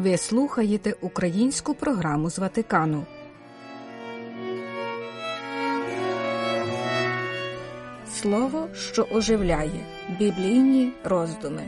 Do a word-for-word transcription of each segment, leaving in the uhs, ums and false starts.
Ви слухаєте українську програму з Ватикану. Слово, що оживляє. Біблійні роздуми.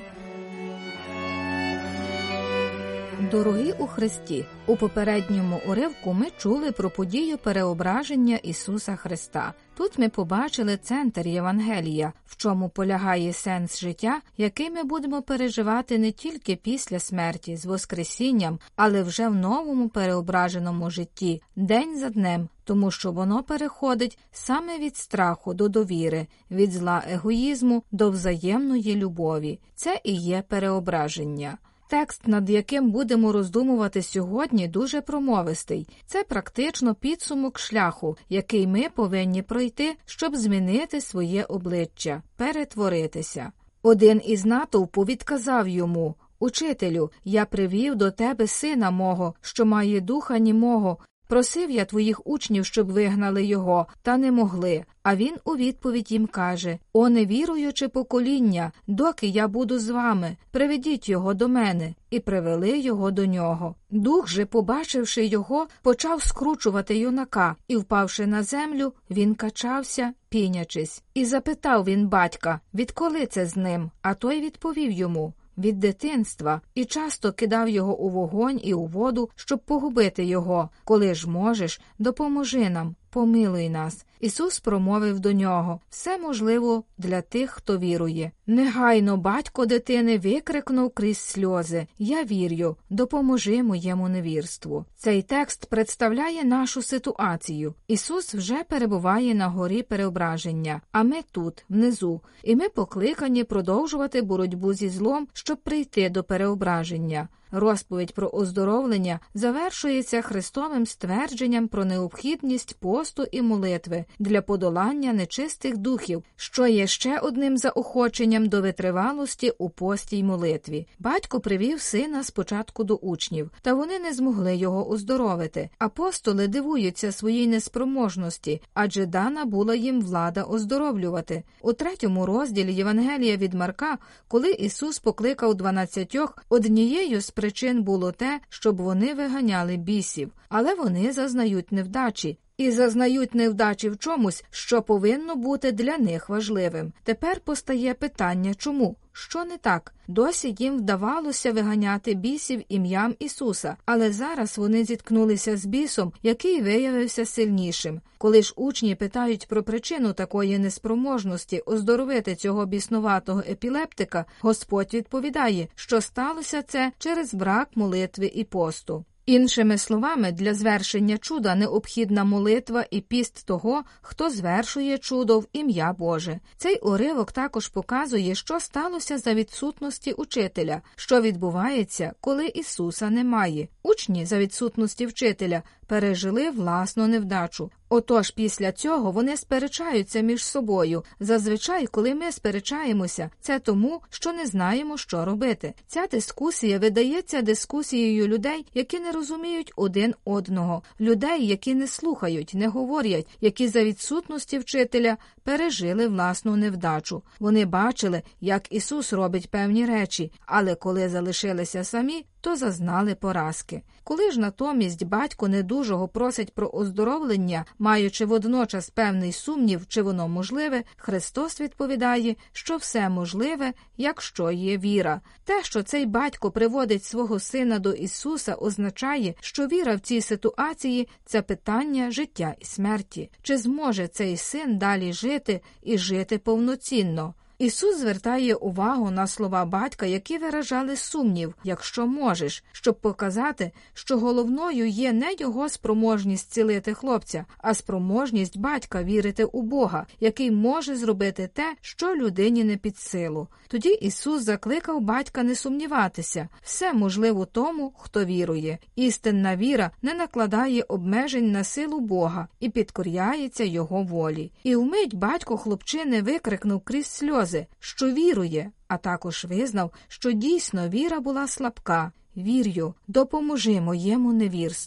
Дорогі у Христі, у попередньому уривку ми чули про подію переображення Ісуса Христа. Тут ми побачили центр Євангелія, в чому полягає сенс життя, який ми будемо переживати не тільки після смерті з Воскресінням, але вже в новому переображеному житті, день за днем, тому що воно переходить саме від страху до довіри, від зла егоїзму до взаємної любові. Це і є переображення. Текст, над яким будемо роздумувати сьогодні, дуже промовистий. Це практично підсумок шляху, який ми повинні пройти, щоб змінити своє обличчя, перетворитися. Один із натовпу відказав йому: «Учителю, я привів до тебе сина мого, що має духа німого. Просив я твоїх учнів, щоб вигнали його, та не могли». А він у відповідь їм каже: «О невіруюче покоління, доки я буду з вами, приведіть його до мене». І привели його до нього. Дух же, побачивши його, почав скручувати юнака, і, впавши на землю, він качався, пінячись. І запитав він батька: «Відколи це з ним?» А той відповів йому: «Від дитинства», і часто кидав його у вогонь і у воду, щоб погубити його. «Коли ж можеш, допоможи нам, помилуй нас». Ісус промовив до нього: «Все можливо для тих, хто вірує». Негайно батько дитини викрикнув крізь сльози: «Я вірю, допоможи моєму невірству». Цей текст представляє нашу ситуацію. Ісус вже перебуває на горі переображення, а ми тут, внизу, і ми покликані продовжувати боротьбу зі злом, щоб прийти до переображення. Розповідь про оздоровлення завершується Христовим ствердженням про необхідність посту і молитви для подолання нечистих духів, що є ще одним заохоченням до витривалості у пості й молитві. Батько привів сина спочатку до учнів, та вони не змогли його оздоровити. Апостоли дивуються своїй неспроможності, адже дана була їм влада оздоровлювати. У третьому розділі Євангелія від Марка, коли Ісус покликав дванадцятьох, однією з причин було те, щоб вони виганяли бісів, але вони зазнають невдачі. І зазнають невдачі в чомусь, що повинно бути для них важливим. Тепер постає питання: чому? Що не так? Досі їм вдавалося виганяти бісів ім'ям Ісуса, але зараз вони зіткнулися з бісом, який виявився сильнішим. Коли ж учні питають про причину такої неспроможності оздоровити цього біснуватого епілептика, Господь відповідає, що сталося це через брак молитви і посту. Іншими словами, для звершення чуда необхідна молитва і піст того, хто звершує чудо в ім'я Боже. Цей уривок також показує, що сталося за відсутності учителя, що відбувається, коли Ісуса немає. Учні за відсутності вчителя пережили власну невдачу. Отож, після цього вони сперечаються між собою. Зазвичай, коли ми сперечаємося, це тому, що не знаємо, що робити. Ця дискусія видається дискусією людей, які не розуміють один одного, людей, які не слухають, не говорять, які за відсутності вчителя пережили власну невдачу. Вони бачили, як Ісус робить певні речі, але коли залишилися самі, то зазнали поразки. Коли ж натомість батько недужого просить про оздоровлення, маючи водночас певний сумнів, чи воно можливе, Христос відповідає, що все можливе, якщо є віра. Те, що цей батько приводить свого сина до Ісуса, означає, що віра в цій ситуації – це питання життя і смерті. Чи зможе цей син далі жити і жити повноцінно? Ісус звертає увагу на слова батька, які виражали сумнів, якщо можеш, щоб показати, що головною є не його спроможність цілити хлопця, а спроможність батька вірити у Бога, який може зробити те, що людині не під силу. Тоді Ісус закликав батька не сумніватися. Все можливо тому, хто вірує. Істинна віра не накладає обмежень на силу Бога і підкоряється Його волі. І вмить батько хлопчини викрикнув крізь сльози, що вірує, а також визнав, що дійсно віра була слабка. «Вірю, допоможи моєму невірству».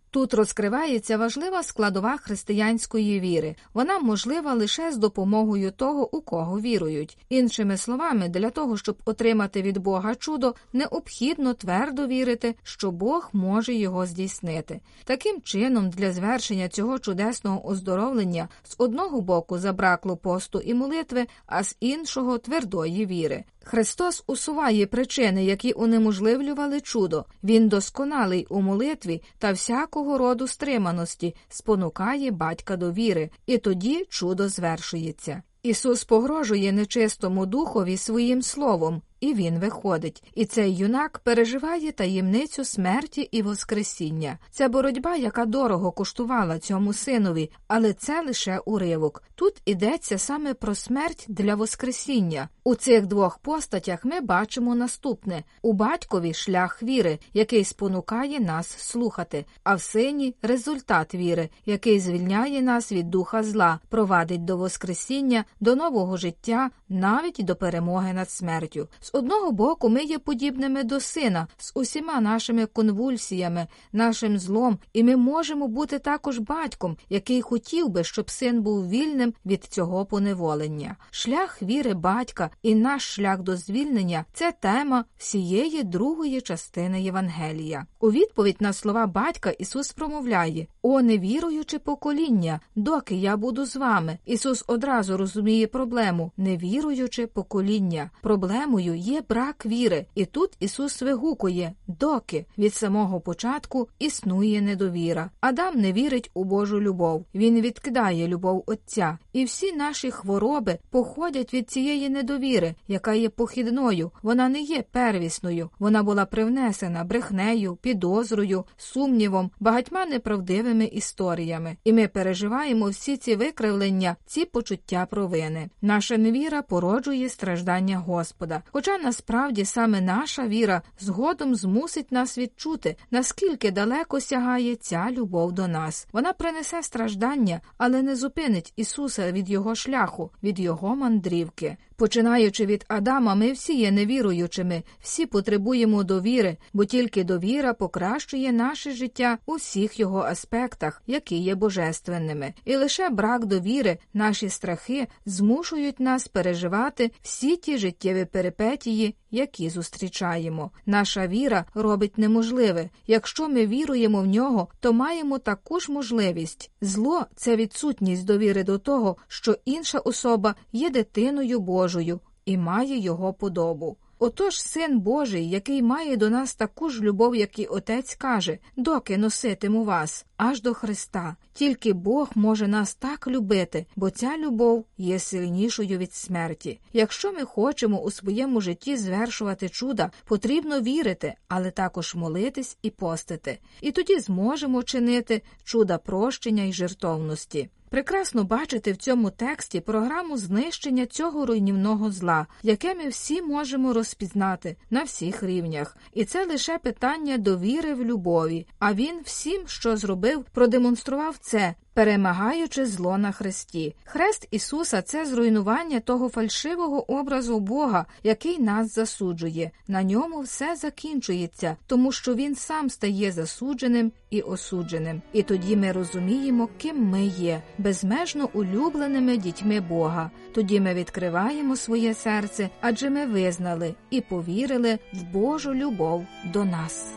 Тут розкривається важлива складова християнської віри. Вона можлива лише з допомогою того, у кого вірують. Іншими словами, для того, щоб отримати від Бога чудо, необхідно твердо вірити, що Бог може його здійснити. Таким чином, для звершення цього чудесного оздоровлення з одного боку забракло посту і молитви, а з іншого – твердої віри. Христос усуває причини, які унеможливлювали чудо. Він досконалий у молитві та всякого роду стриманості, спонукає батька до віри, і тоді чудо звершується. Ісус погрожує нечистому духові своїм словом, і він виходить. І цей юнак переживає таємницю смерті і воскресіння. Це боротьба, яка дорого коштувала цьому синові, але це лише уривок. Тут йдеться саме про смерть для воскресіння. У цих двох постатях ми бачимо наступне. У батькові шлях віри, який спонукає нас слухати, а в сині – результат віри, який звільняє нас від духа зла, провадить до воскресіння, до нового життя, навіть до перемоги над смертю. З одного боку, ми є подібними до сина, з усіма нашими конвульсіями, нашим злом, і ми можемо бути також батьком, який хотів би, щоб син був вільним від цього поневолення. Шлях віри батька і наш шлях до звільнення – це тема всієї другої частини Євангелія. У відповідь на слова батька Ісус промовляє: «О, невіруюче покоління, доки я буду з вами». Ісус одразу розуміє проблему – невіруюче покоління. Проблемою є брак віри. І тут Ісус вигукує: «Доки». Від самого початку існує недовіра. Адам не вірить у Божу любов. Він відкидає любов Отця. І всі наші хвороби походять від цієї недовіри, яка є похідною. Вона не є первісною. Вона була привнесена брехнею, підозрою, сумнівом, багатьма неправдивими історіями. І ми переживаємо всі ці викривлення, ці почуття провини. Наша невіра породжує страждання Господа. Хоча насправді саме наша віра згодом змусить нас відчути, наскільки далеко сягає ця любов до нас. Вона принесе страждання, але не зупинить Ісуса від Його шляху, від Його мандрівки. Починаючи від Адама, ми всі є невіруючими, всі потребуємо довіри, бо тільки довіра покращує наше життя у всіх його аспектах, які є божественними. І лише брак довіри, наші страхи змушують нас переживати всі ті життєві перипетії, які зустрічаємо. Наша віра робить неможливе. Якщо ми віруємо в нього, то маємо таку ж можливість. Зло – це відсутність довіри до того, що інша особа є дитиною Божою і має його подобу. Отож, Син Божий, який має до нас таку ж любов, як і Отець, каже: «Доки носитиму вас, аж до Христа». Тільки Бог може нас так любити, бо ця любов є сильнішою від смерті. Якщо ми хочемо у своєму житті звершувати чуда, потрібно вірити, але також молитись і постити. І тоді зможемо чинити чуда прощення й жертовності. Прекрасно бачити в цьому тексті програму знищення цього руйнівного зла, яке ми всі можемо розпізнати на всіх рівнях. І це лише питання довіри в любові. А він всім, що зробив, продемонстрував це, перемагаючи зло на хресті. Хрест Ісуса – це зруйнування того фальшивого образу Бога, який нас засуджує. На ньому все закінчується, тому що Він сам стає засудженим і осудженим. І тоді ми розуміємо, ким ми є – безмежно улюбленими дітьми Бога. Тоді ми відкриваємо своє серце, адже ми визнали і повірили в Божу любов до нас.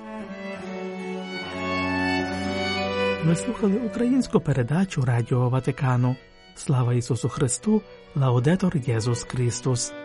Ми слухали українську передачу Радіо Ватикану. Слава Ісусу Христу! Лаудетор Єсус Христос!